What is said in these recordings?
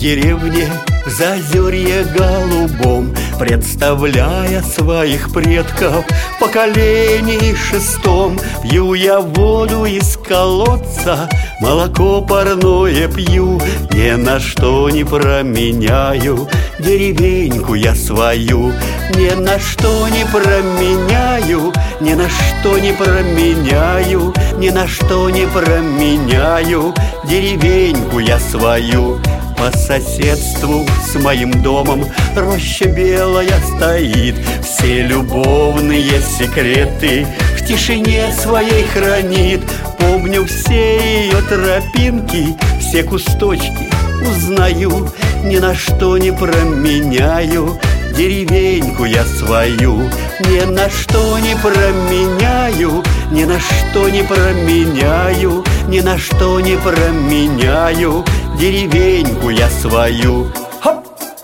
деревне в Заозерье голубом, представляя своих предков в поколении шестом. Пью я воду из колодца, молоко парное пью, ни на что не променяю деревеньку я свою. Ни на что не променяю, ни на что не променяю, ни на что не променяю деревеньку я свою. По соседству с моим домом роща белая стоит, все любовные секреты в тишине своей хранит. Помню все ее тропинки, все кусточки узнаю, ни на что не променяю деревеньку я свою. Ни на что не променяю, ни на что не променяю, ни на что не променяю деревеньку я свою. Хоп!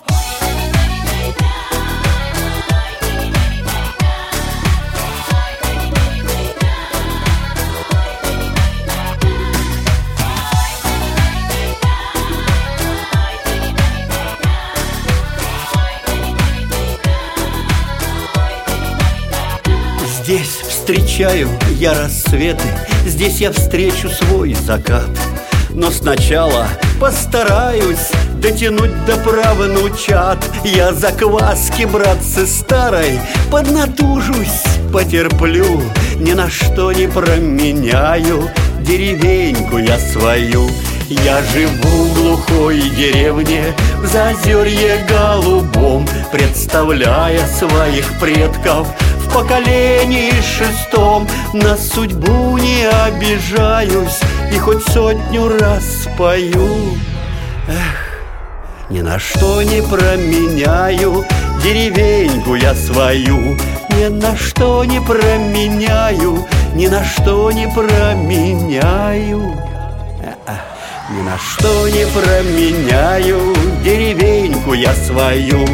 Здесь встречаю я рассветы, здесь я встречу свой закат. Но сначала постараюсь дотянуть до правнучат. Я закваски, братцы, старой поднатужусь, потерплю, ни на что не променяю деревеньку я свою. Я живу в глухой деревне в Заозерье голубом, представляя своих предков в поколении шестом. На судьбу не обижаюсь и хоть 100 раз пою. Эх, ни на что не променяю деревеньку я свою. Ни на что не променяю, ни на что не променяю, ни на что не променяю деревеньку я свою.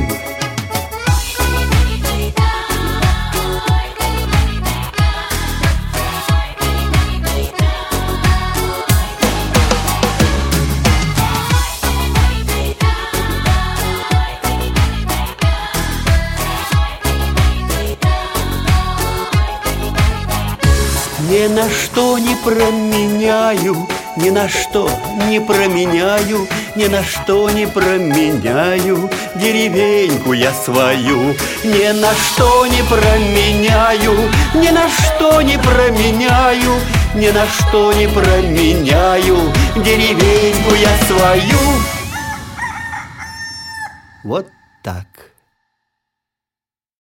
Ни на что не променяю, ни на что не променяю, ни на что не променяю деревеньку я свою. Ни на что не променяю, ни на что не променяю, ни на что не променяю деревеньку я свою. Вот так.